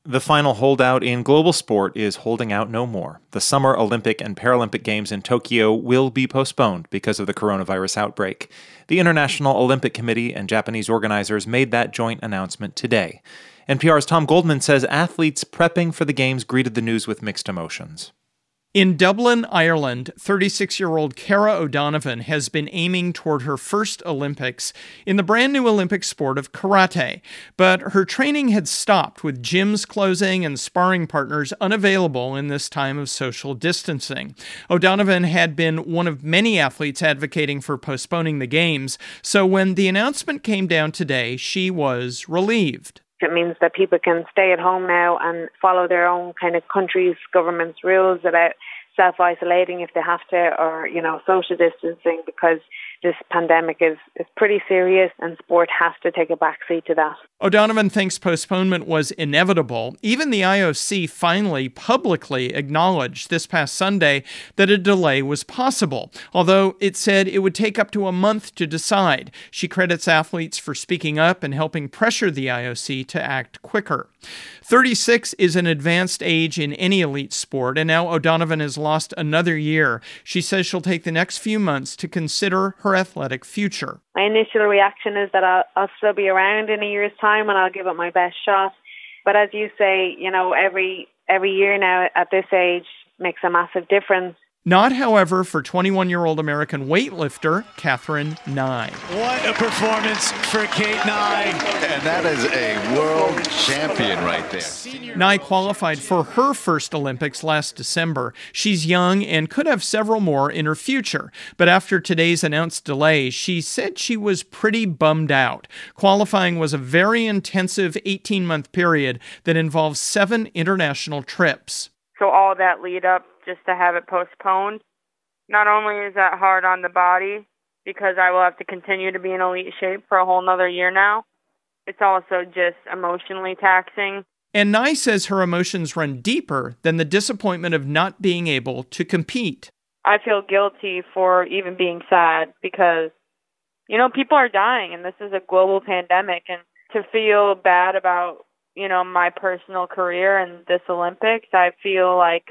The final holdout in global sport is holding out no more. The Summer Olympic and Paralympic Games in Tokyo will be postponed because of the coronavirus outbreak. The International Olympic Committee and Japanese organizers made that joint announcement today. NPR's Tom Goldman says athletes prepping for the Games greeted the news with mixed emotions. In Dublin, Ireland, 36-year-old Cara O'Donovan has been aiming toward her first Olympics in the brand new Olympic sport of karate. But her training had stopped with gyms closing and sparring partners unavailable in this time of social distancing. O'Donovan had been one of many athletes advocating for postponing the Games, so when the announcement came down today, she was relieved. It means that people can stay at home now and follow their own kind of country's government's rules about self-isolating if they have to, or, social distancing, because this pandemic is pretty serious and sport has to take a backseat to that. O'Donovan thinks postponement was inevitable. Even the IOC finally publicly acknowledged this past Sunday that a delay was possible, although it said it would take up to a month to decide. She credits athletes for speaking up and helping pressure the IOC to act quicker. 36 is an advanced age in any elite sport, and now O'Donovan has lost another year. She says she'll take the next few months to consider her athletic future. My initial reaction is that I'll still be around in a year's time and I'll give it my best shot. But as you say, every year now at this age makes a massive difference. Not, however, for 21-year-old American weightlifter Katherine Nye. What a performance for Kate Nye. And that is a world champion right there. Nye qualified for her first Olympics last December. She's young and could have several more in her future. But after today's announced delay, she said she was pretty bummed out. Qualifying was a very intensive 18-month period that involves 7 international trips. So all that lead up just to have it postponed, not only is that hard on the body because I will have to continue to be in elite shape for a whole nother year now, it's also just emotionally taxing. And Nye says her emotions run deeper than the disappointment of not being able to compete. I feel guilty for even being sad because, people are dying and this is a global pandemic, and to feel bad about, my personal career and this Olympics, I feel like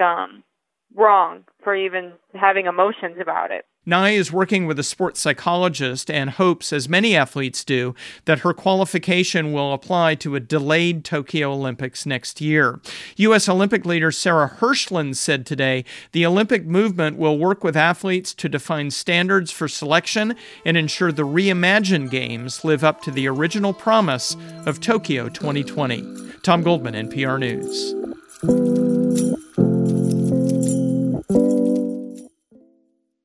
wrong for even having emotions about it. Nye is working with a sports psychologist and hopes, as many athletes do, that her qualification will apply to a delayed Tokyo Olympics next year. U.S. Olympic leader Sarah Hirshland said today the Olympic movement will work with athletes to define standards for selection and ensure the reimagined Games live up to the original promise of Tokyo 2020. Tom Goldman, NPR News.